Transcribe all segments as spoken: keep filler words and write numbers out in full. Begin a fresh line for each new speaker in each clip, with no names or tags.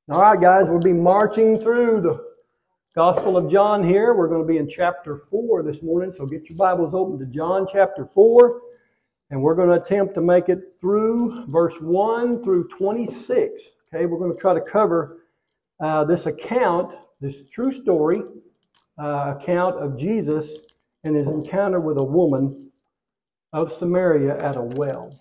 All right, guys, we'll be marching through the Gospel of John here. We're going to be in chapter four this morning, so get your Bibles open to John chapter four, and we're going to attempt to make it through verse one through twenty-six. Okay, we're going to try to cover uh, this account, this true story uh, account of Jesus and his encounter with a woman of Samaria at a well.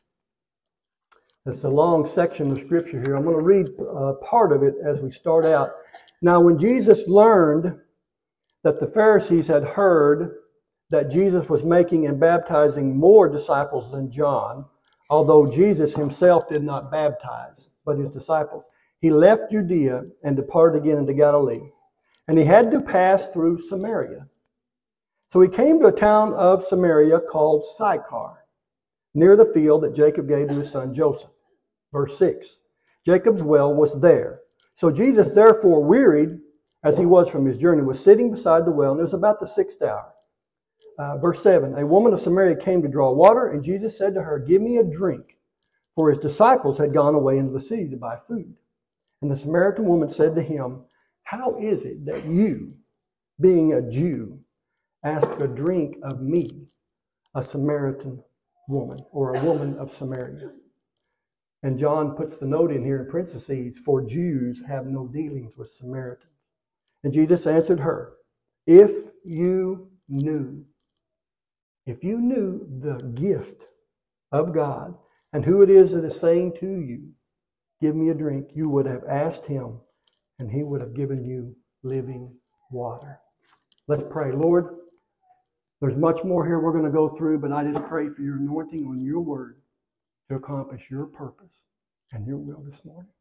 It's a long section of scripture here. I'm going to read uh, part of it as we start out. Now, when Jesus learned that the Pharisees had heard that Jesus was making and baptizing more disciples than John, although Jesus himself did not baptize, but his disciples, he left Judea and departed again into Galilee. And he had to pass through Samaria. So he came to a town of Samaria called Sychar, near the field that Jacob gave to his son Joseph. Verse six, Jacob's well was there. So Jesus, therefore, wearied as he was from his journey, was sitting beside the well, and it was about the sixth hour. Uh, verse seven, a woman of Samaria came to draw water, and Jesus said to her, "Give me a drink," for his disciples had gone away into the city to buy food. And the Samaritan woman said to him, "How is it that you, being a Jew, ask a drink of me, a Samaritan woman," or a woman of Samaria? And John puts the note in here in parentheses, "For Jews have no dealings with Samaritans." And Jesus answered her, "If you knew, if you knew the gift of God and who it is that is saying to you, 'Give me a drink,' you would have asked him, and he would have given you living water." Let's pray. Lord, there's much more here we're going to go through, but I just pray for your anointing on your word to accomplish your purpose and your will this morning.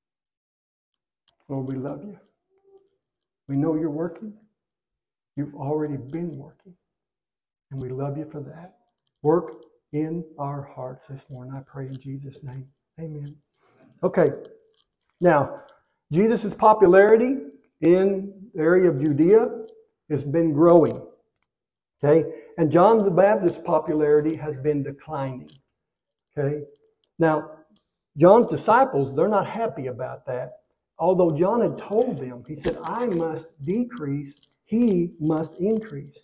Lord, we love you. We know you're working. You've already been working. And we love you for that. Work in our hearts this morning. I pray in Jesus' name. Amen. Okay. Now, Jesus' popularity in the area of Judea has been growing. Okay. And John the Baptist's popularity has been declining. Okay. Now, John's disciples, they're not happy about that. Although John had told them, he said, "I must decrease, he must increase."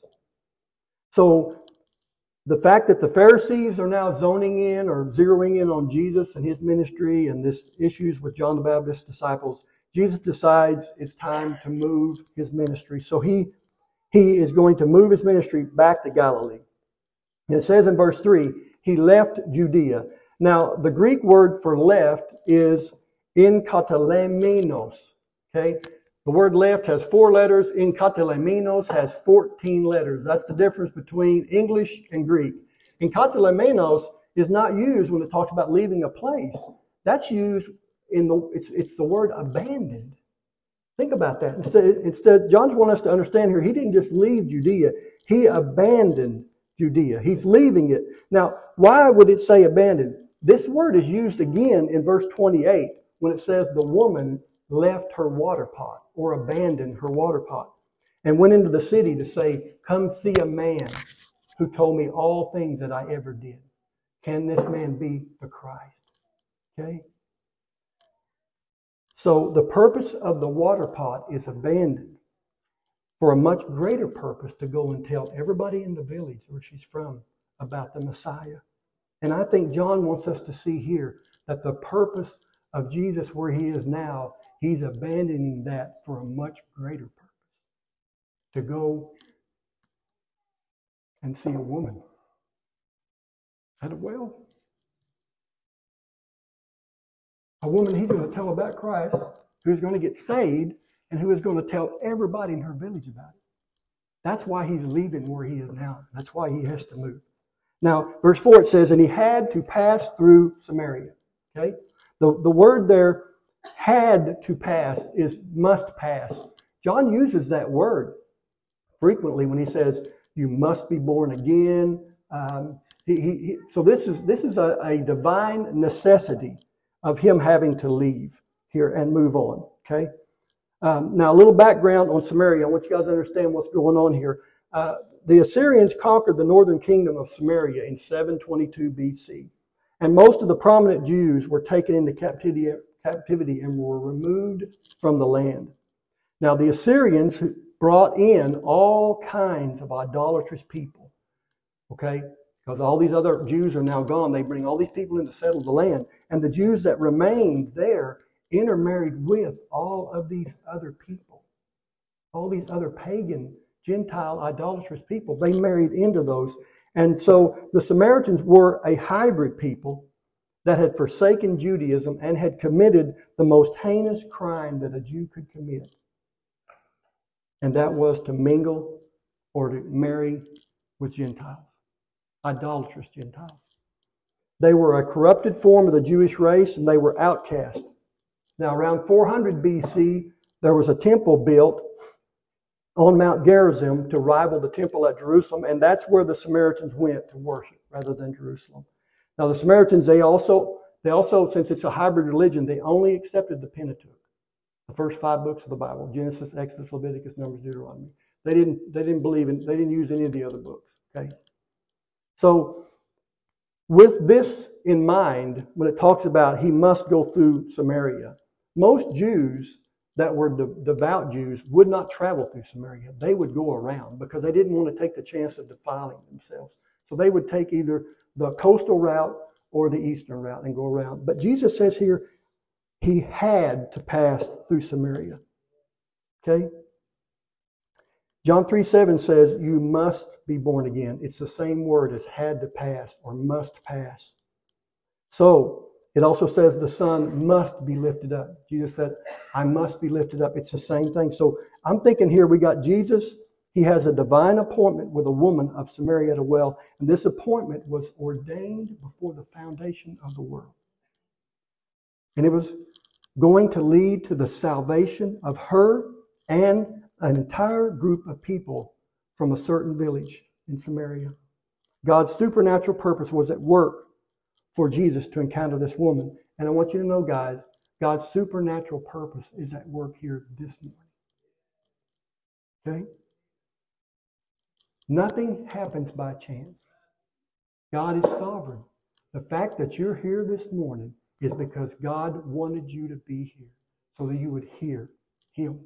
So the fact that the Pharisees are now zoning in or zeroing in on Jesus and his ministry and this issues with John the Baptist's disciples, Jesus decides it's time to move his ministry. So he, he is going to move his ministry back to Galilee. And it says in verse three, he left Judea. Now, the Greek word for left is enkatelemenos. Okay? The word left has four letters. Enkatelemenos has fourteen letters. That's the difference between English and Greek. Enkatelemenos is not used when it talks about leaving a place. That's used in the, it's, it's the word abandoned. Think about that. Instead, instead, John wants us to understand here, he didn't just leave Judea. He abandoned Judea. He's leaving it. Now, why would it say abandoned? This word is used again in verse twenty-eight when it says the woman left her water pot or abandoned her water pot and went into the city to say, "Come see a man who told me all things that I ever did. Can this man be the Christ?" Okay? So the purpose of the water pot is abandoned for a much greater purpose, to go and tell everybody in the village where she's from about the Messiah. And I think John wants us to see here that the purpose of Jesus where he is now, he's abandoning that for a much greater purpose. To go and see a woman at a well. A woman he's going to tell about Christ, who's going to get saved, and who is going to tell everybody in her village about it. That's why he's leaving where he is now. That's why he has to move. Now, verse four, it says, and he had to pass through Samaria. Okay? The, the word there, had to pass, is must pass. John uses that word frequently when he says, you must be born again. Um, he, he, he, so this is, this is a, a divine necessity of him having to leave here and move on. Okay? Um, now, a little background on Samaria. I want you guys to understand what's going on here. Uh, the Assyrians conquered the northern kingdom of Samaria in seven twenty-two B C. And most of the prominent Jews were taken into captivity, captivity and were removed from the land. Now the Assyrians brought in all kinds of idolatrous people, okay? Because all these other Jews are now gone. They bring all these people in to settle the land. And the Jews that remained there intermarried with all of these other people. All these other pagan, Gentile, idolatrous people. They married into those. And so the Samaritans were a hybrid people that had forsaken Judaism and had committed the most heinous crime that a Jew could commit. And that was to mingle or to marry with Gentiles. Idolatrous Gentiles. They were a corrupted form of the Jewish race and they were outcast. Now around four hundred B C, there was a temple built on Mount Gerizim to rival the temple at Jerusalem, and that's where the Samaritans went to worship rather than Jerusalem. Now the Samaritans, they also, they also, since it's a hybrid religion, they only accepted the Pentateuch, the first five books of the Bible: Genesis, Exodus, Leviticus, Numbers, Deuteronomy. They didn't, they didn't believe in, they didn't use any of the other books. Okay. So, with this in mind, when it talks about he must go through Samaria, most Jews that were de- devout Jews would not travel through Samaria. They would go around because they didn't want to take the chance of defiling themselves. So they would take either the coastal route or the eastern route and go around. But Jesus says here he had to pass through Samaria. Okay? John three seven says, you must be born again. It's the same word as had to pass or must pass. So, it also says the Son must be lifted up. Jesus said, I must be lifted up. It's the same thing. So, I'm thinking here we got Jesus. He has a divine appointment with a woman of Samaria at a well. And this appointment was ordained before the foundation of the world. And it was going to lead to the salvation of her and an entire group of people from a certain village in Samaria. God's supernatural purpose was at work for Jesus to encounter this woman. And I want you to know, guys, God's supernatural purpose is at work here this morning. Okay? Nothing happens by chance. God is sovereign. The fact that you're here this morning is because God wanted you to be here so that you would hear Him.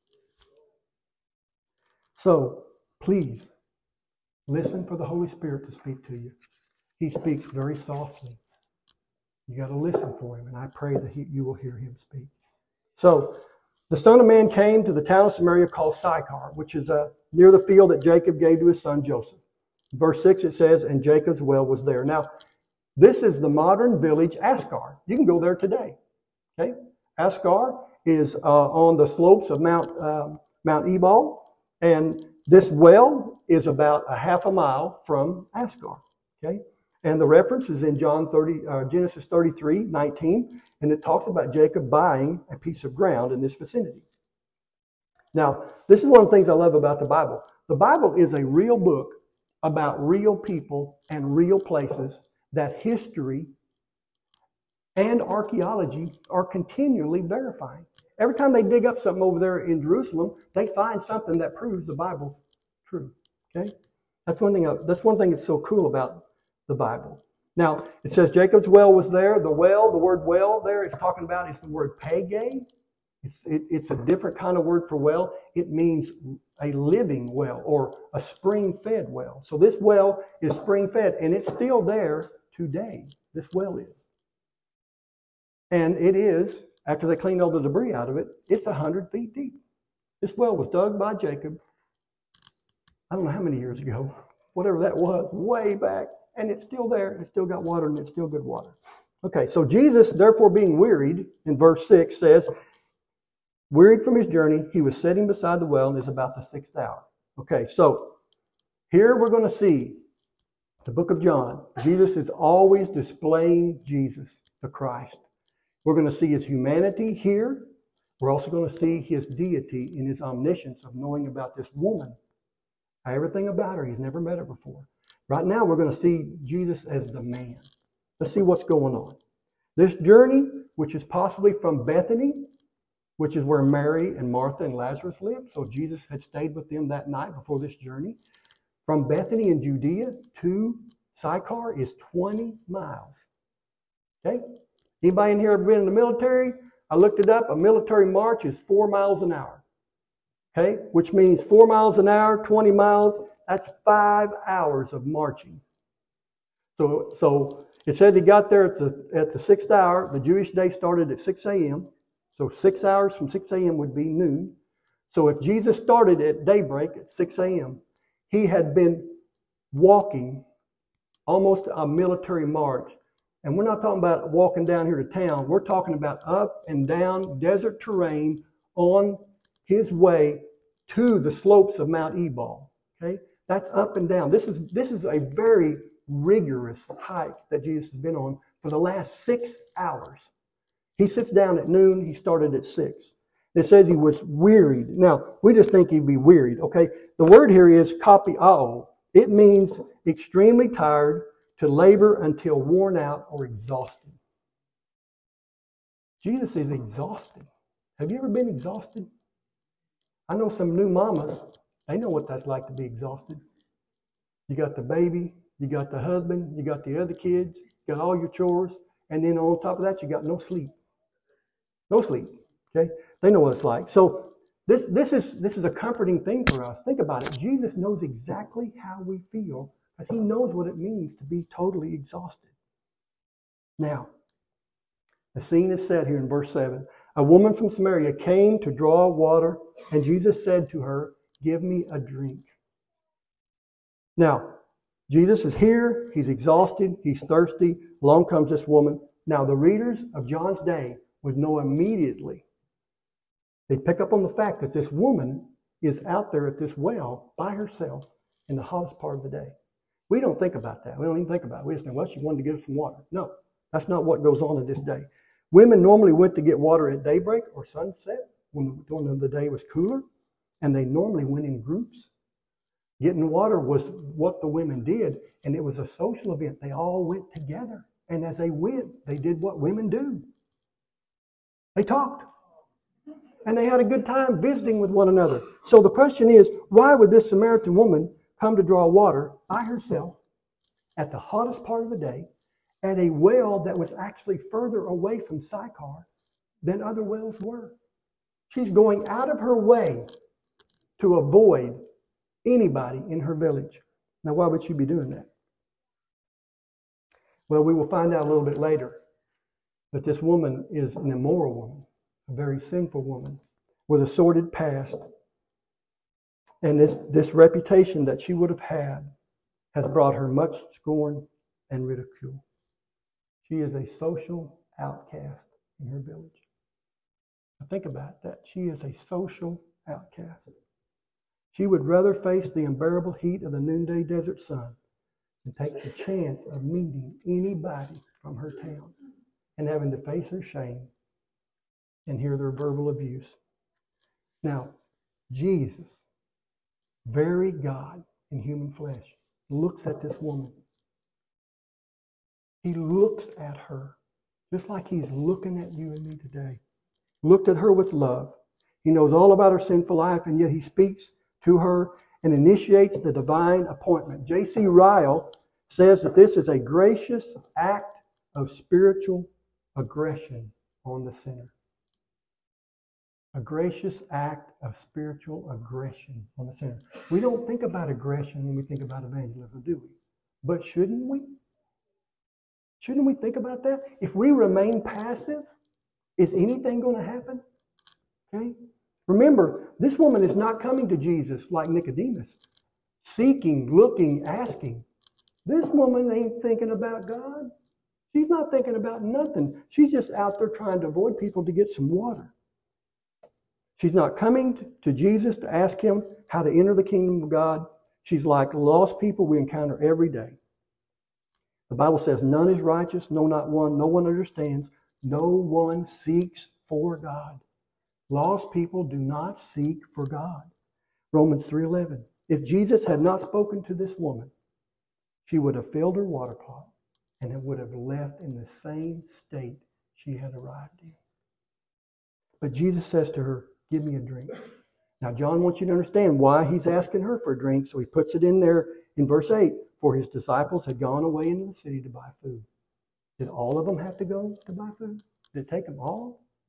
So, please, listen for the Holy Spirit to speak to you. He speaks very softly. You got to listen for Him, and I pray that he, you will hear Him speak. So, the Son of Man came to the town of Samaria called Sychar, which is uh, near the field that Jacob gave to his son Joseph. In verse six it says, and Jacob's well was there. Now, this is the modern village Ascar. You can go there today. Okay, Ascar is uh, on the slopes of Mount uh, Mount Ebal. And this well is about a half a mile from Ascar. Okay? And the reference is in John thirty, uh, Genesis thirty-three nineteen, and it talks about Jacob buying a piece of ground in this vicinity. Now, this is one of the things I love about the Bible. The Bible is a real book about real people and real places that history and archaeology are continually verifying. Every time they dig up something over there in Jerusalem, they find something that proves the Bible's true. Okay, that's one thing. That's one thing that's so cool about the Bible. Now it says Jacob's well was there. The well, the word well there it's talking about is the word pege. It's it, it's a different kind of word for well. It means a living well or a spring-fed well. So this well is spring-fed, and it's still there today. This well is, and it is. After they cleaned all the debris out of it, it's one hundred feet deep. This well was dug by Jacob, I don't know how many years ago, whatever that was, way back, and it's still there. It's still got water, and it's still good water. Okay, so Jesus, therefore being wearied, in verse six says, wearied from his journey, he was sitting beside the well, and it's about the sixth hour. Okay, so here we're going to see the book of John. Jesus is always displaying Jesus, the Christ. We're going to see his humanity here. We're also going to see his deity in his omniscience of knowing about this woman. Everything about her. He's never met her before. Right now, we're going to see Jesus as the man. Let's see what's going on. This journey, which is possibly from Bethany, which is where Mary and Martha and Lazarus lived. So Jesus had stayed with them that night before this journey. From Bethany in Judea to Sychar is twenty miles. Okay? Anybody in here ever been in the military? I looked it up. A military march is four miles an hour. Okay, which means four miles an hour, twenty miles. That's five hours of marching. So, so it says he got there at the at the sixth hour. The Jewish day started at six a.m. So six hours from six a.m. would be noon. So if Jesus started at daybreak at six a.m., he had been walking almost a military march. And we're not talking about walking down here to town. We're talking about up and down desert terrain on his way to the slopes of Mount Ebal. Okay, that's up and down. This is this is a very rigorous hike that Jesus has been on for the last six hours. He sits down at noon. He started at six. It says he was wearied. Now, we just think he'd be wearied, okay? The word here is kapiao. It means extremely tired, to labor until worn out or exhausted. Jesus is exhausted. Have you ever been exhausted? I know some new mamas, they know what that's like to be exhausted. You got the baby, you got the husband, you got the other kids, you got all your chores, and then on top of that, you got no sleep. No sleep, okay? They know what it's like. So this, this, is, this is a comforting thing for us. Think about it. Jesus knows exactly how we feel because he knows what it means to be totally exhausted. Now, the scene is set here in verse seven. A woman from Samaria came to draw water, and Jesus said to her, "Give me a drink." Now, Jesus is here. He's exhausted. He's thirsty. Along comes this woman. Now, the readers of John's day would know immediately. They'd pick up on the fact that this woman is out there at this well by herself in the hottest part of the day. We don't think about that. We don't even think about it. We just think, well, she wanted to get some water. No, that's not what goes on in this day. Women normally went to get water at daybreak or sunset when, when the day was cooler, and they normally went in groups. Getting water was what the women did, and it was a social event. They all went together, and as they went, they did what women do. They talked, and they had a good time visiting with one another. So the question is, why would this Samaritan woman come to draw water by herself at the hottest part of the day at a well that was actually further away from Sychar than other wells were? She's going out of her way to avoid anybody in her village. Now, why would she be doing that? Well, we will find out a little bit later that this woman is an immoral woman, a very sinful woman with a sordid past. And this, this reputation that she would have had has brought her much scorn and ridicule. She is a social outcast in her village. Now think about that. She is a social outcast. She would rather face the unbearable heat of the noonday desert sun than take the chance of meeting anybody from her town and having to face her shame and hear their verbal abuse. Now, Jesus, very God in human flesh, looks at this woman. He looks at her just like he's looking at you and me today. Looked at her with love. He knows all about her sinful life, and yet he speaks to her and initiates the divine appointment. J C Ryle says that this is a gracious act of spiritual aggression on the sinner. A gracious act of spiritual aggression on the sinner. We don't think about aggression when we think about evangelism, do we? But shouldn't we? Shouldn't we think about that? If we remain passive, is anything going to happen? Okay? Remember, this woman is not coming to Jesus like Nicodemus, seeking, looking, asking. This woman ain't thinking about God. She's not thinking about nothing. She's just out there trying to avoid people to get some water. She's not coming to Jesus to ask him how to enter the kingdom of God. She's like lost people we encounter every day. The Bible says, none is righteous, no, not one. No one understands. No one seeks for God. Lost people do not seek for God. Romans three eleven. If Jesus had not spoken to this woman, she would have filled her water pot and it would have left in the same state she had arrived in. But Jesus says to her, "Give me a drink." Now, John wants you to understand why he's asking her for a drink, so he puts it in there in verse eight. For his disciples had gone away into the city to buy food. Did all of them have to go to buy food? Did it take them all?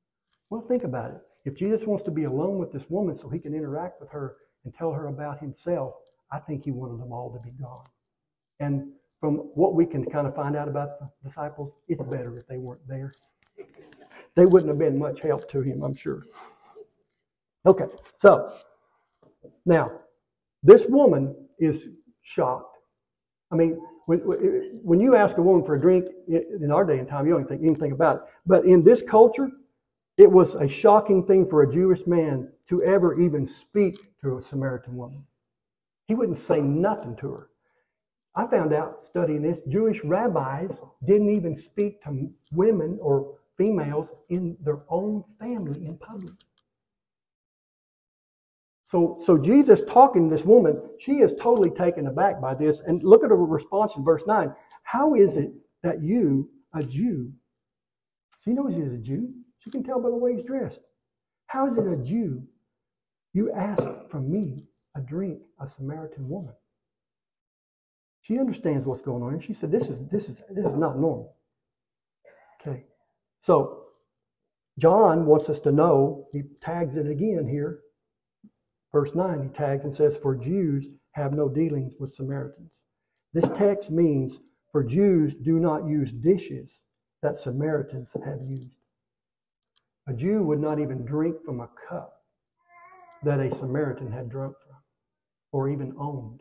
Well, think about it. If Jesus wants to be alone with this woman so he can interact with her and tell her about himself, I think he wanted them all to be gone. And from what we can kind of find out about the disciples, it's better if they weren't there. They wouldn't have been much help to him, I'm sure. Okay, so now this woman is shocked. I mean, when, when you ask a woman for a drink in our day and time, you don't think anything about it. But in this culture, it was a shocking thing for a Jewish man to ever even speak to a Samaritan woman. He wouldn't say nothing to her. I found out studying this, Jewish rabbis didn't even speak to women or females in their own family in public. So, so Jesus talking to this woman, she is totally taken aback by this. And look at her response in verse nine. How is it that you, a Jew, she knows he's a Jew. She can tell by the way he's dressed. How is it a Jew, you ask from me a drink, a Samaritan woman? She understands what's going on. And she said, this is, this is, this is not normal. Okay. So, John wants us to know, he tags it again here. Verse nine, he tags and says, for Jews have no dealings with Samaritans. This text means, for Jews do not use dishes that Samaritans have used. A Jew would not even drink from a cup that a Samaritan had drunk from or even owned.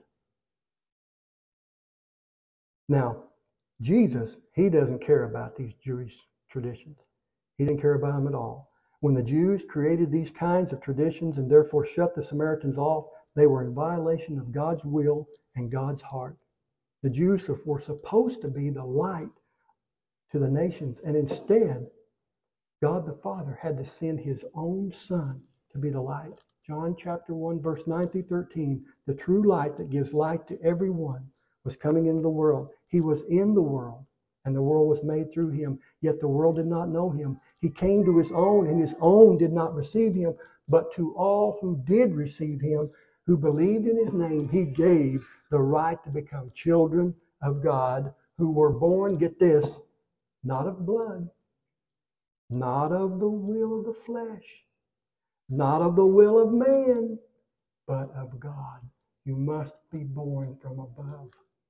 Now, Jesus, he doesn't care about these Jewish traditions. He didn't care about them at all. When the Jews created these kinds of traditions and therefore shut the Samaritans off, they were in violation of God's will and God's heart. The Jews were supposed to be the light to the nations, and instead, God the Father had to send his own Son to be the light. John chapter one, verse nine through thirteen, the true light that gives light to everyone was coming into the world. He was in the world, and the world was made through him, yet the world did not know him. He came to his own, and his own did not receive him, but to all who did receive him, who believed in his name, he gave the right to become children of God, who were born, get this, not of blood, not of the will of the flesh, not of the will of man, but of God. You must be born from above.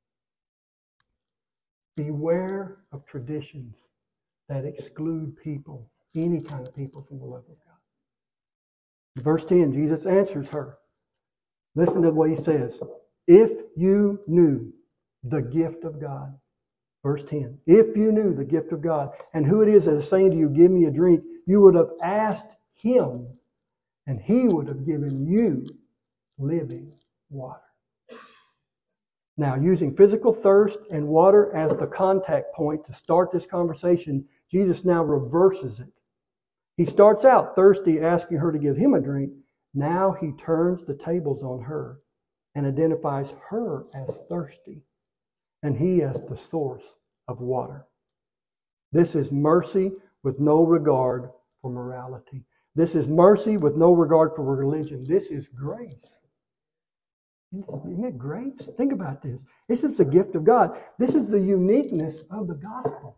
Beware of traditions that exclude people, any kind of people, from the love of God. Verse ten, Jesus answers her. Listen to what he says. If you knew the gift of God. Verse ten, if you knew the gift of God and who it is that is saying to you, give me a drink, you would have asked him and he would have given you living water. Now, using physical thirst and water as the contact point to start this conversation, Jesus now reverses it. He starts out thirsty, asking her to give him a drink. Now he turns the tables on her and identifies her as thirsty and he as the source of water. This is mercy with no regard for morality. This is mercy with no regard for religion. This is grace. Isn't it great? Think about this. This is the gift of God. This is the uniqueness of the gospel.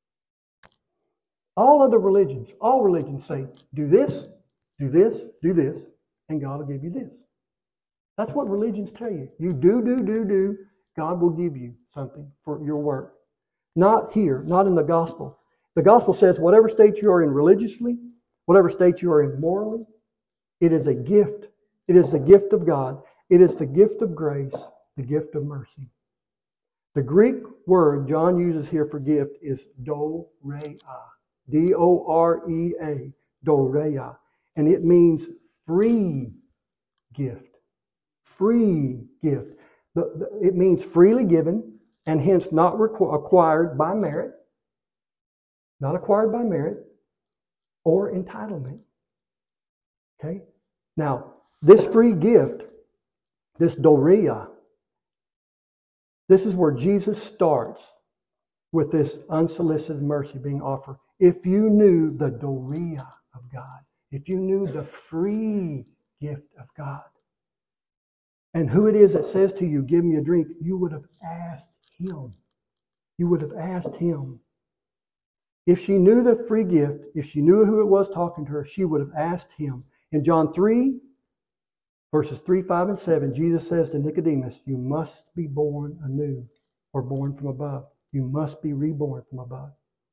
All other religions, all religions say, do this, do this, do this, and God will give you this. That's what religions tell you. You do, do, do, do, God will give you something for your work. Not here, not in the gospel. The gospel says whatever state you are in religiously, whatever state you are in morally, it is a gift. It is the gift of God. It is the gift of grace, the gift of mercy. The Greek word John uses here for gift is dorea. D O R E A. Dorea. And it means free gift. Free gift. The, the, it means freely given and hence not requ- acquired by merit. Not acquired by merit or entitlement. Okay? Now, this free gift, this dorea, this is where Jesus starts with this unsolicited mercy being offered. If you knew the dorea of God, if you knew the free gift of God, and who it is that says to you, give me a drink, you would have asked him. You would have asked him. If she knew the free gift, if she knew who it was talking to her, she would have asked him. In John three, verses three, five, and seven, Jesus says to Nicodemus, you must be born anew or born from above. You must be reborn from above.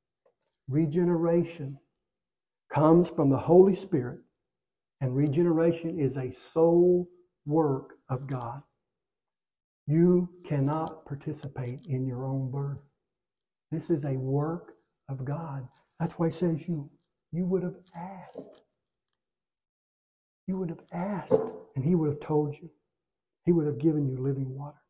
Regeneration comes from the Holy Spirit, and regeneration is a sole work of God. You cannot participate in your own birth. This is a work of God. That's why he says you, you would have asked. You would have asked, and he would have told you. He would have given you living water.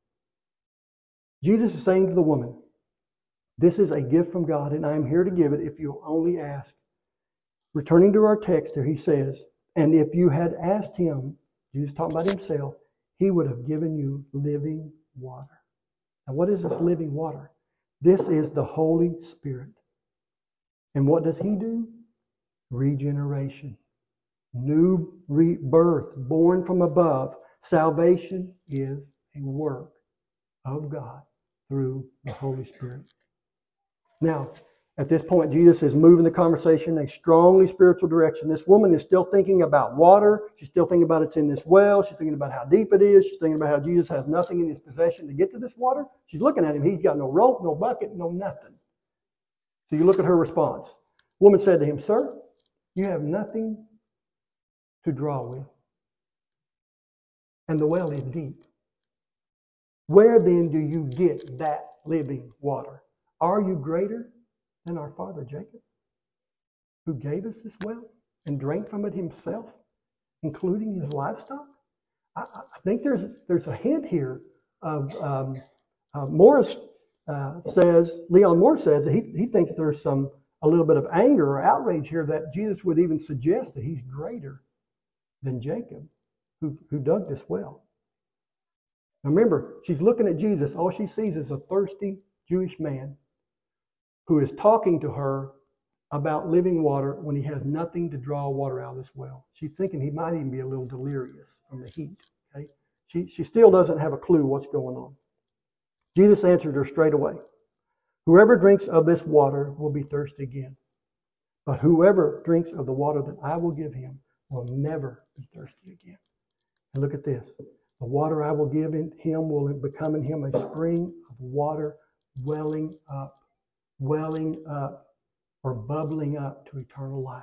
Jesus is saying to the woman, this is a gift from God, and I am here to give it if you'll only ask. Returning to our text here, he says, and if you had asked him, Jesus talking about himself, he would have given you living water. Now, what is this living water? This is the Holy Spirit. And what does he do? Regeneration. New rebirth, born from above. Salvation is a work of God through the Holy Spirit. Now, at this point, Jesus is moving the conversation in a strongly spiritual direction. This woman is still thinking about water. She's still thinking about it's in this well. She's thinking about how deep it is. She's thinking about how Jesus has nothing in his possession to get to this water. She's looking at him. He's got no rope, no bucket, no nothing. So you look at her response. The woman said to him, sir, you have nothing to draw with, and the well is deep. Where then do you get that living water? Are you greater than our father Jacob, who gave us this well and drank from it himself, including his livestock? I, I think there's there's a hint here of um, uh, Morris uh, says, Leon Morris says that he, he thinks there's some a little bit of anger or outrage here that Jesus would even suggest that he's greater than Jacob, who, who dug this well. Now remember, she's looking at Jesus. All she sees is a thirsty Jewish man who is talking to her about living water when he has nothing to draw water out of this well. She's thinking he might even be a little delirious from the heat. Okay? She, she still doesn't have a clue what's going on. Jesus answered her straight away. Whoever drinks of this water will be thirsty again. But whoever drinks of the water that I will give him will never be thirsty again. And look at this. The water I will give in him will become in him a spring of water welling up, welling up, or bubbling up to eternal life.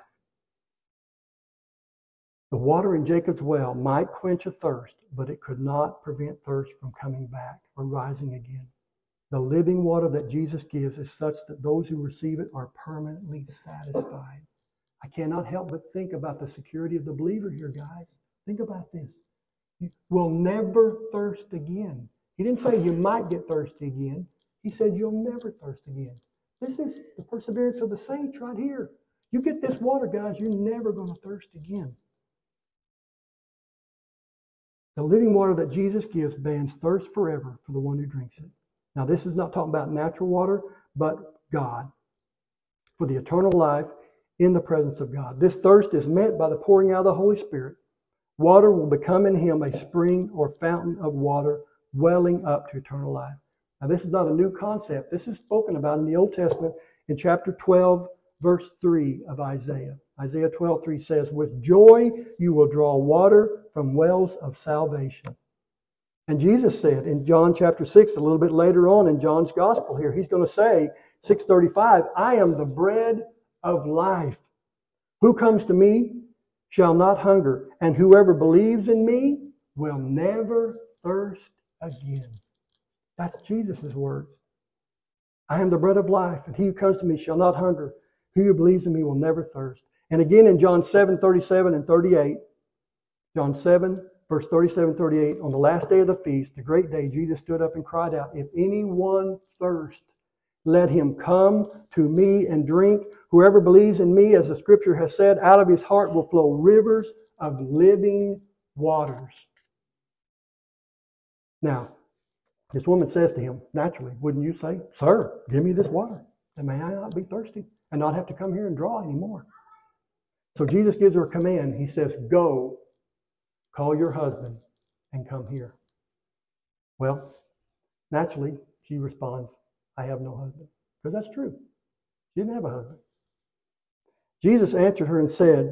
The water in Jacob's well might quench a thirst, but it could not prevent thirst from coming back or rising again. The living water that Jesus gives is such that those who receive it are permanently satisfied. I cannot help but think about the security of the believer here, guys. Think about this. You will never thirst again. He didn't say you might get thirsty again. He said you'll never thirst again. This is the perseverance of the saints right here. You get this water, guys, you're never going to thirst again. The living water that Jesus gives bans thirst forever for the one who drinks it. Now, this is not talking about natural water, but God, for the eternal life in the presence of God. This thirst is met by the pouring out of the Holy Spirit. Water will become in him a spring or fountain of water welling up to eternal life. Now, this is not a new concept. This is spoken about in the Old Testament in chapter twelve, verse three of Isaiah. Isaiah twelve, three says, with joy you will draw water from wells of salvation. And Jesus said in John chapter six, a little bit later on in John's gospel here, he's going to say, six thirty-five, I am the bread of life. Who comes to me shall not hunger, and whoever believes in me will never thirst again. That's Jesus' words. I am the bread of life, and he who comes to me shall not hunger. He who believes in me will never thirst. And again in John seven, thirty-seven and thirty-eight, John seven, verse thirty-seven, thirty-eight, on the last day of the feast, the great day, Jesus stood up and cried out, if anyone thirst, let him come to me and drink. Whoever believes in me, as the scripture has said, out of his heart will flow rivers of living waters. Now, this woman says to him, naturally, wouldn't you say, sir, give me this water, that may I not be thirsty and not have to come here and draw anymore. So Jesus gives her a command. He says, go, call your husband and come here. Well, naturally, she responds, I have no husband. Because that's true. She didn't have a husband. Jesus answered her and said,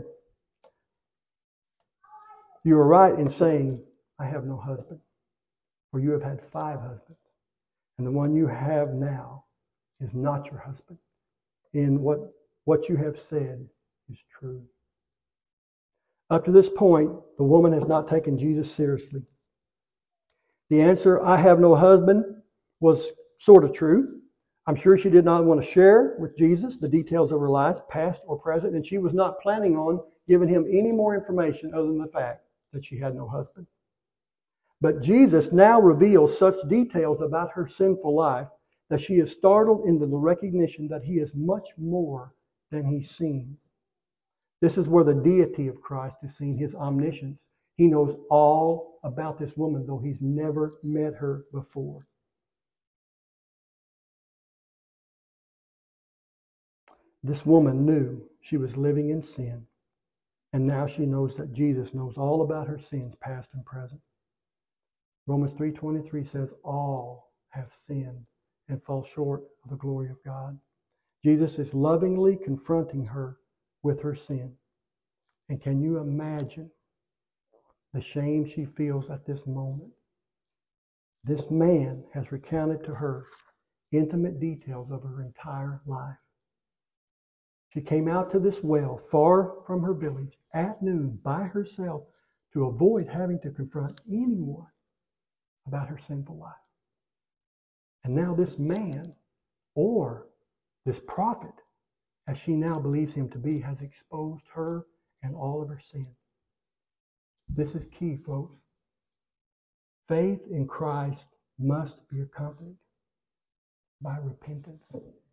"You are right in saying, I have no husband, for you have had five husbands, and the one you have now is not your husband. In what, what you have said is true." Up to this point, the woman has not taken Jesus seriously. The answer, "I have no husband," was sort of true. I'm sure she did not want to share with Jesus the details of her life, past or present, and she was not planning on giving him any more information other than the fact that she had no husband. But Jesus now reveals such details about her sinful life that she is startled into the recognition that he is much more than he seems. This is where the deity of Christ is seen, his omniscience. He knows all about this woman, though he's never met her before. This woman knew she was living in sin, and now she knows that Jesus knows all about her sins, past and present. Romans three twenty-three says, all have sinned and fall short of the glory of God. Jesus is lovingly confronting her with her sin. And can you imagine the shame she feels at this moment? This man has recounted to her intimate details of her entire life. She came out to this well far from her village at noon by herself to avoid having to confront anyone about her sinful life. And now this man, or this prophet, as she now believes him to be, has exposed her and all of her sin. This is key, folks. Faith in Christ must be accompanied by repentance.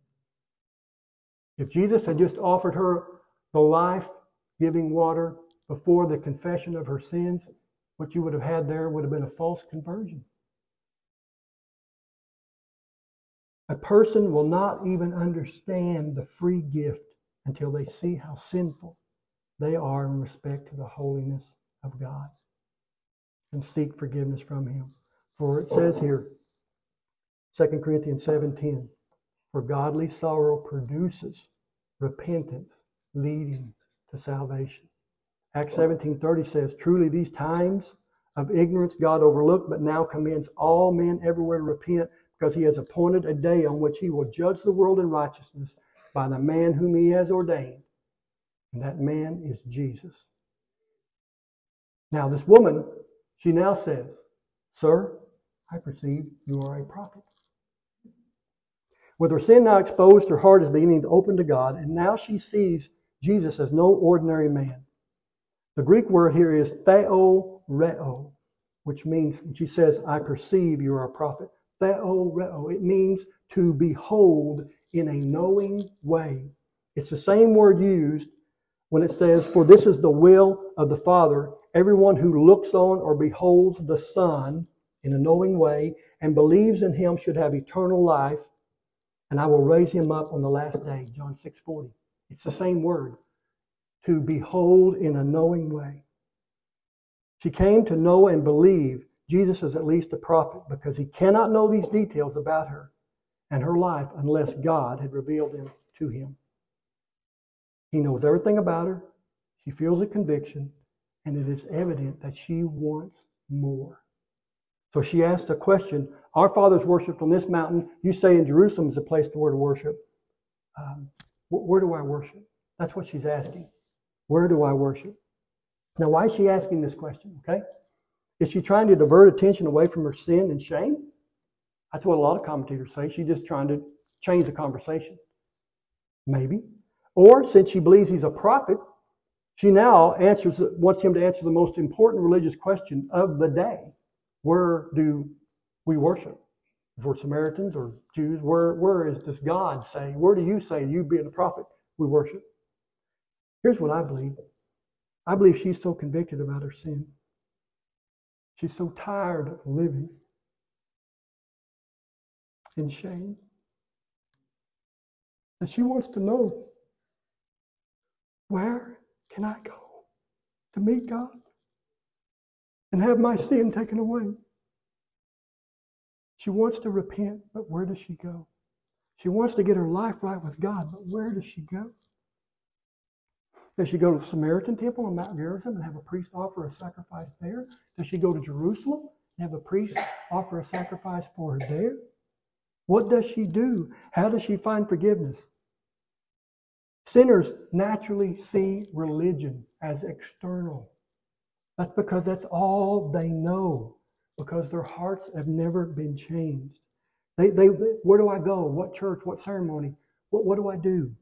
If Jesus had just offered her the life-giving water before the confession of her sins, what you would have had there would have been a false conversion. A person will not even understand the free gift until they see how sinful they are in respect to the holiness of God and seek forgiveness from him. For it says here, Second Corinthians seven ten, for godly sorrow produces repentance leading to salvation. Acts seventeen thirty says, truly these times of ignorance God overlooked, but now commends all men everywhere to repent, because he has appointed a day on which he will judge the world in righteousness by the man whom he has ordained. And that man is Jesus. Now this woman, she now says, sir, I perceive you are a prophet. With her sin now exposed, her heart is beginning to open to God, and now she sees Jesus as no ordinary man. The Greek word here is theoreo, which means, when she says, I perceive you are a prophet. Theoreo, it means to behold in a knowing way. It's the same word used when it says, for this is the will of the Father, everyone who looks on or beholds the Son in a knowing way and believes in him should have eternal life, and I will raise him up on the last day, John six forty. It's the same word, to behold in a knowing way. She came to know and believe Jesus is at least a prophet, because he cannot know these details about her and her life unless God had revealed them to him. He knows everything about her. She feels a conviction, and it is evident that she wants more. So she asked a question. Our fathers worshipped on this mountain. You say in Jerusalem is a place to where to worship. Um, where do I worship? That's what she's asking. Where do I worship? Now, why is she asking this question? Okay, is she trying to divert attention away from her sin and shame? That's what a lot of commentators say. She's just trying to change the conversation. Maybe. Or since she believes he's a prophet, she now answers, wants him to answer the most important religious question of the day. Where do we worship? If we're Samaritans or Jews, where, where is, does God say, where do you say, you being a prophet, we worship? Here's what I believe. I believe she's so convicted about her sin. She's so tired of living in shame that she wants to know, where can I go to meet God and have my sin taken away? She wants to repent, but where does she go? She wants to get her life right with God, but where does she go? Does she go to the Samaritan temple on Mount Gerizim and have a priest offer a sacrifice there? Does she go to Jerusalem and have a priest offer a sacrifice for her there? What does she do? How does she find forgiveness? Sinners naturally see religion as external. That's because that's all they know, because their hearts have never been changed. They, they, where do I go? What church? What ceremony? What, what do I do?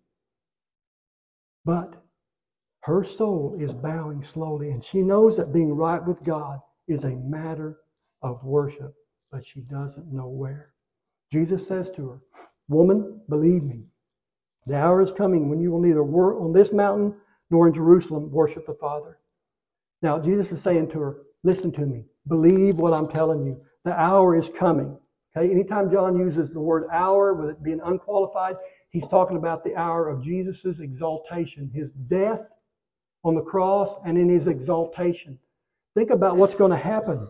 But her soul is bowing slowly, and she knows that being right with God is a matter of worship, but she doesn't know where. Jesus says to her, "Woman, believe me, the hour is coming when you will neither work on this mountain nor in Jerusalem worship the Father." Now, Jesus is saying to her, listen to me. Believe what I'm telling you. The hour is coming. Okay? Anytime John uses the word hour, with it being unqualified, he's talking about the hour of Jesus' exaltation, his death on the cross and in his exaltation. Think about what's going to happen.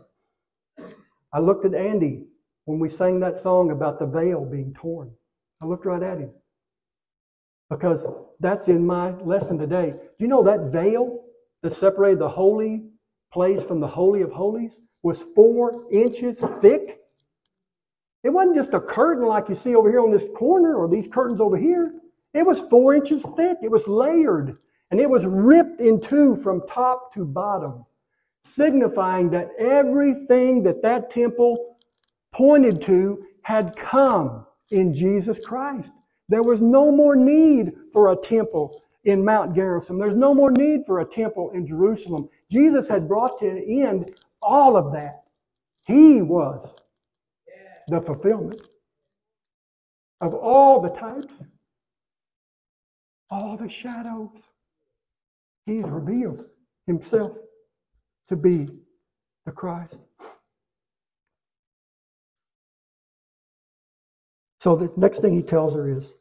I looked at Andy when we sang that song about the veil being torn. I looked right at him, because that's in my lesson today. Do you know that veil that separated the holy place from the Holy of Holies was four inches thick? It wasn't just a curtain like you see over here on this corner or these curtains over here. It was four inches thick. It was layered. And it was ripped in two from top to bottom, signifying that everything that that temple pointed to had come in Jesus Christ. There was no more need for a temple in Mount Gerizim. There's no more need for a temple in Jerusalem. Jesus had brought to an end all of that. He was the fulfillment of all the types, all the shadows. He's revealed himself to be the Christ. So the next thing he tells her is,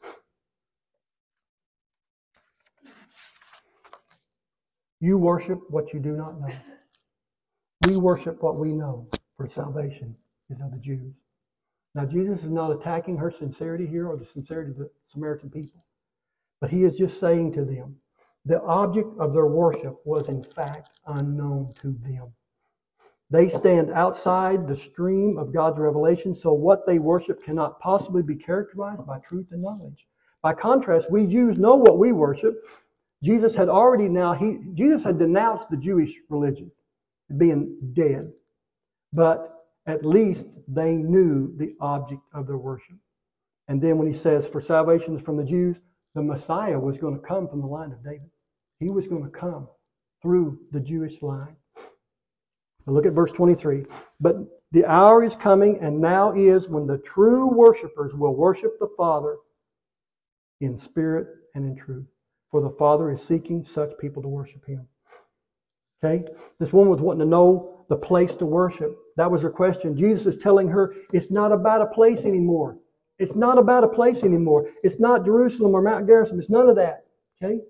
you worship what you do not know. We worship what we know, for salvation is of the Jews. Now, Jesus is not attacking her sincerity here or the sincerity of the Samaritan people, but he is just saying to them, the object of their worship was in fact unknown to them. They stand outside the stream of God's revelation, so what they worship cannot possibly be characterized by truth and knowledge. By contrast, we Jews know what we worship. Jesus had already now, he, Jesus had denounced the Jewish religion, being dead. But at least they knew the object of their worship. And then when he says, for salvation is from the Jews, the Messiah was going to come from the line of David. He was going to come through the Jewish line. Now look at verse twenty-three. But the hour is coming, and now is, when the true worshipers will worship the Father in spirit and in truth. For the Father is seeking such people to worship him. Okay? This woman was wanting to know the place to worship. That was her question. Jesus is telling her it's not about a place anymore. It's not about a place anymore. It's not Jerusalem or Mount Gerizim. It's none of that. Okay?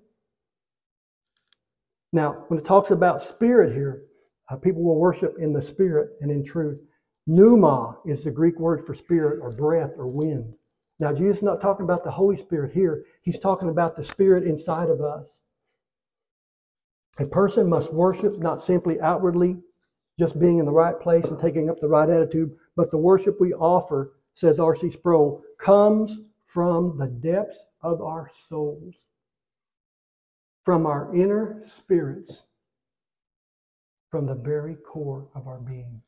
Now, when it talks about spirit here, uh, people will worship in the spirit and in truth. Pneuma is the Greek word for spirit or breath or wind. Now, Jesus is not talking about the Holy Spirit here. He's talking about the Spirit inside of us. A person must worship not simply outwardly, just being in the right place and taking up the right attitude, but the worship we offer, says R C Sproul, comes from the depths of our souls, from our inner spirits, from the very core of our being.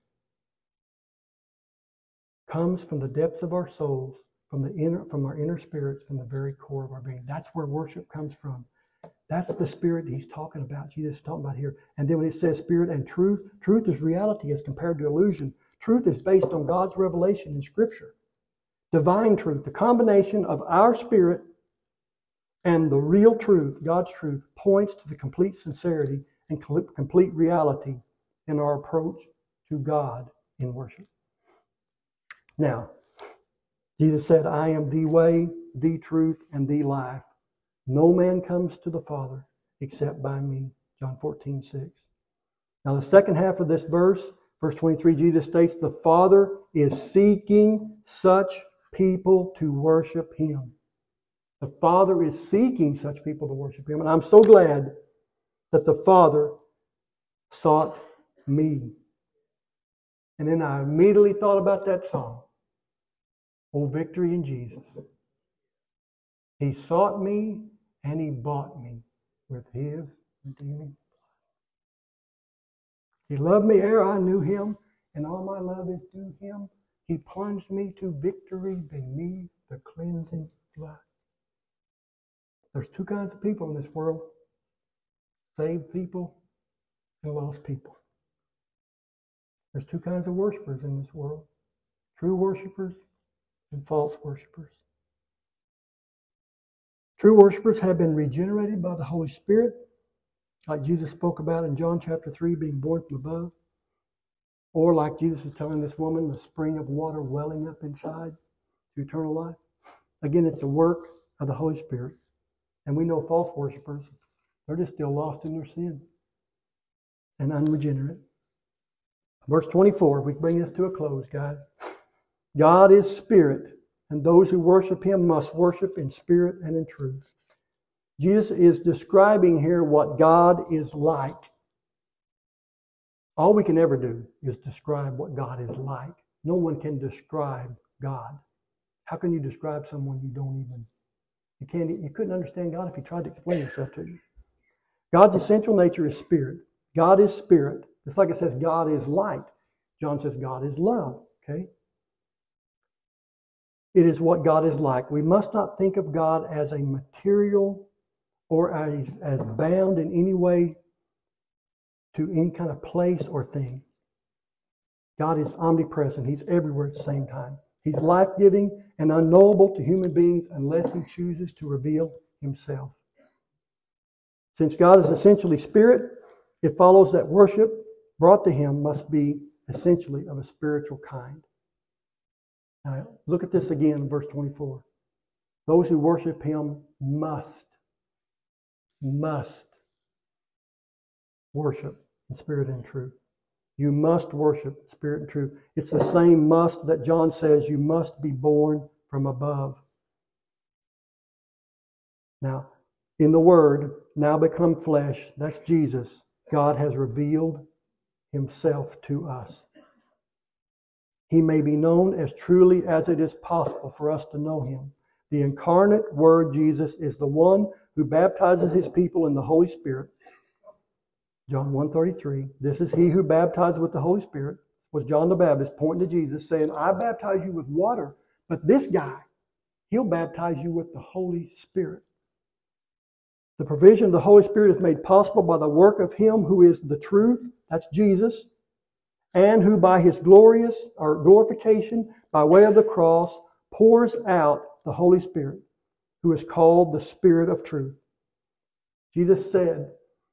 Comes from the depths of our souls, from the inner, from our inner spirits, from the very core of our being. That's where worship comes from. That's the spirit he's talking about. Jesus is talking about here. And then when it says spirit and truth, truth is reality as compared to illusion. Truth is based on God's revelation in Scripture. Divine truth, the combination of our spirit and the real truth, God's truth, points to the complete sincerity and complete reality in our approach to God in worship. Now, Jesus said, I am the way, the truth, and the life. No man comes to the Father except by me. John fourteen six. Now the second half of this verse, verse twenty-three, Jesus states, the Father is seeking such people to worship him. The Father is seeking such people to worship him. And I'm so glad that the Father sought me. And then I immediately thought about that song, Oh, Victory in Jesus. He sought me and He bought me with His redeeming. He loved me ere I knew Him, and all my love is due Him. He plunged me to victory beneath the cleansing flood. There's two kinds of people in this world. Saved people and lost people. There's two kinds of worshipers in this world. True worshipers and false worshipers. True worshipers have been regenerated by the Holy Spirit, like Jesus spoke about in John chapter three, being born from above. Or like Jesus is telling this woman, the spring of water welling up inside to eternal life. Again, it's the work of the Holy Spirit. And we know false worshipers, they're just still lost in their sin and unregenerate. Verse twenty-four, if we bring this to a close, guys. God is spirit, and those who worship Him must worship in spirit and in truth. Jesus is describing here what God is like. All we can ever do is describe what God is like. No one can describe God. How can you describe someone you don't even, you can't, you couldn't understand God if He tried to explain Himself to you. God's essential nature is spirit. God is spirit. Just like it says God is light. John says God is love. Okay? It is what God is like. We must not think of God as a material or as, as bound in any way to any kind of place or thing. God is omnipresent. He's everywhere at the same time. He's life-giving and unknowable to human beings unless He chooses to reveal Himself. Since God is essentially spirit, it follows that worship brought to Him must be essentially of a spiritual kind. Now, look at this again in verse twenty-four. Those who worship Him must, must worship in spirit and truth. You must worship in spirit and truth. It's the same must that John says you must be born from above. Now, in the Word, now become flesh, that's Jesus, God has revealed Himself to us. He may be known as truly as it is possible for us to know Him. The incarnate Word, Jesus, is the one who baptizes His people in the Holy Spirit. John one thirty-three, this is He who baptizes with the Holy Spirit. Was John the Baptist pointing to Jesus saying, I baptize you with water, but this guy, He'll baptize you with the Holy Spirit. The provision of the Holy Spirit is made possible by the work of Him who is the truth, that's Jesus, and who by His glorious or glorification by way of the cross pours out the Holy Spirit, who is called the Spirit of truth. Jesus said,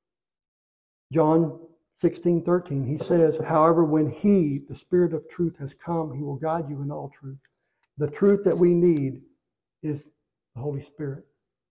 John sixteen thirteen, He says, however, when He, the Spirit of truth, has come, He will guide you in all truth. The truth that we need is the Holy Spirit.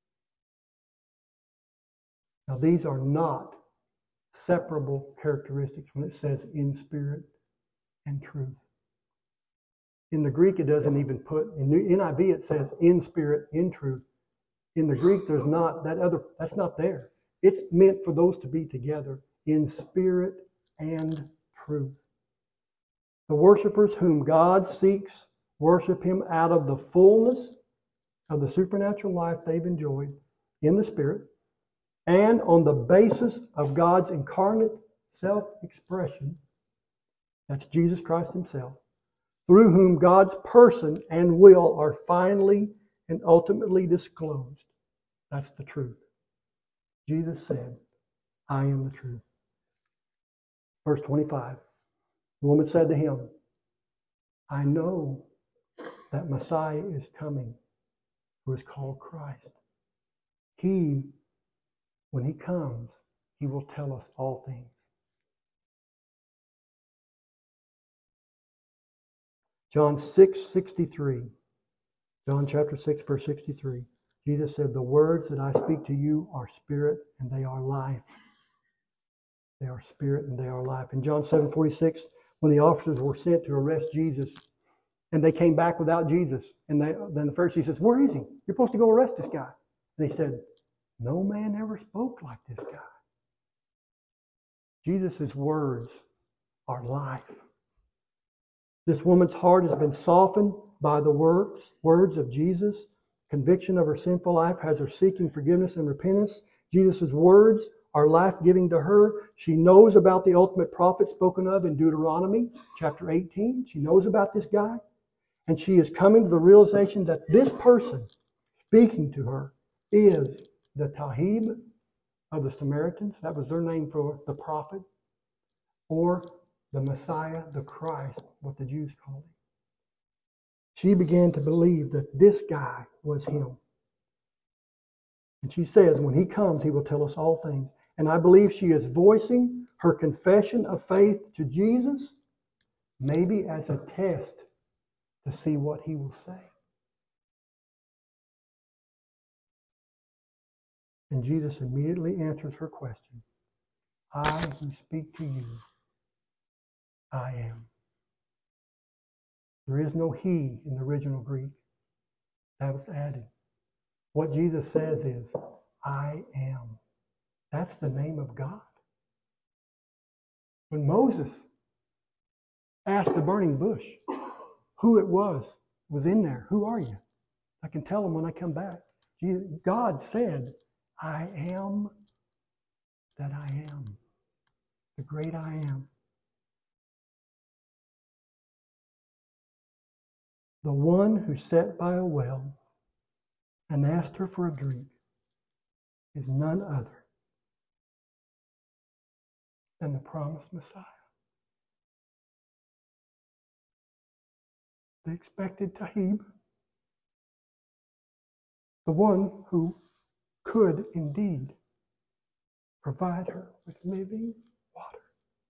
Now, these are not separable characteristics when it says in spirit and truth. In the Greek, it doesn't even put, in the N I V it says in spirit, in truth. In the Greek, there's not, that other, that's not there. It's meant for those to be together in spirit and truth. The worshipers whom God seeks worship Him out of the fullness of the supernatural life they've enjoyed in the Spirit, and on the basis of God's incarnate self-expression, that's Jesus Christ Himself, through whom God's person and will are finally and ultimately disclosed. That's the truth. Jesus said, I am the truth. Verse twenty-five, the woman said to Him, I know that Messiah is coming, who is called Christ. He, when He comes, He will tell us all things. John six sixty-three. John chapter six, verse sixty-three. Jesus said, the words that I speak to you are spirit and they are life. They are spirit and they are life. In John seven forty-six, when the officers were sent to arrest Jesus, and they came back without Jesus, and they, then the Pharisee says, where is He? You're supposed to go arrest this guy. And He said, no man ever spoke like this guy. Jesus' words are life. This woman's heart has been softened by the words, words of Jesus. Conviction of her sinful life has her seeking forgiveness and repentance. Jesus' words are life-giving to her. She knows about the ultimate prophet spoken of in Deuteronomy chapter eighteen. She knows about this guy. And she is coming to the realization that this person speaking to her is the Tahib of the Samaritans. That was their name for the prophet. Or the Messiah, the Christ, what the Jews called him. She began to believe that this guy was him. And she says, when he comes, he will tell us all things. And I believe she is voicing her confession of faith to Jesus, maybe as a test to see what he will say. And Jesus immediately answers her question. I who speak to you, I am. There is no he in the original Greek. That was added. What Jesus says is, I am. That's the name of God. When Moses asked the burning bush who it was, was in there, who are you? I can tell them when I come back. God said, I am that I am. The great I am. The one who sat by a well and asked her for a drink is none other than the promised Messiah. The expected Tahib. The one who could indeed provide her with living water.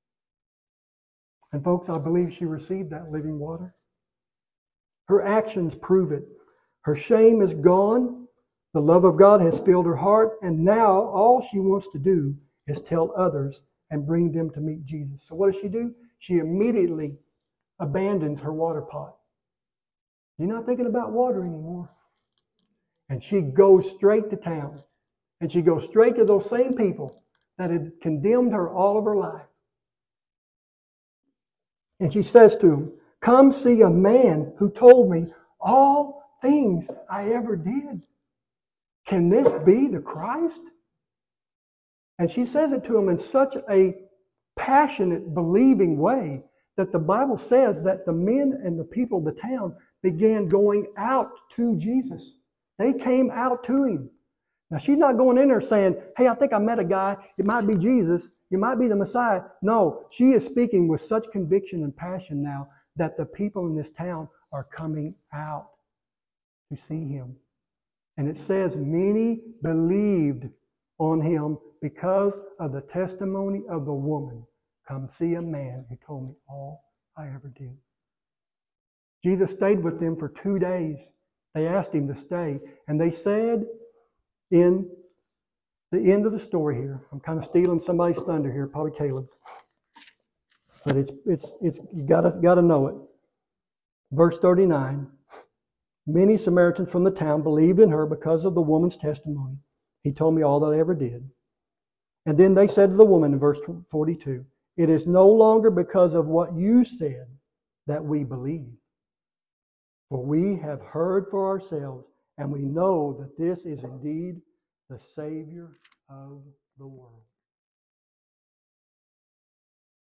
And folks, I believe she received that living water. Her actions prove it. Her shame is gone. The love of God has filled her heart. And now all she wants to do is tell others and bring them to meet Jesus. So what does she do? She immediately abandons her water pot. You're not thinking about water anymore. And she goes straight to town. And she goes straight to those same people that had condemned her all of her life. And she says to them, come see a man who told me all things I ever did. Can this be the Christ? And she says it to him in such a passionate, believing way that the Bible says that the men and the people of the town began going out to Jesus. They came out to him. Now, she's not going in there saying, hey, I think I met a guy. It might be Jesus. It might be the Messiah. No, she is speaking with such conviction and passion now that the people in this town are coming out to see him. And it says many believed on him because of the testimony of the woman. Come see a man who told me all I ever did. Jesus stayed with them for two days. They asked him to stay. And they said in the end of the story here, I'm kind of stealing somebody's thunder here, probably Caleb's. But it's it's it's you gotta gotta know it. Verse thirty-nine. Many Samaritans from the town believed in her because of the woman's testimony. He told me all that I ever did. And then they said to the woman in verse forty-two, it is no longer because of what you said that we believe. For we have heard for ourselves, and we know that this is indeed the Savior of the world.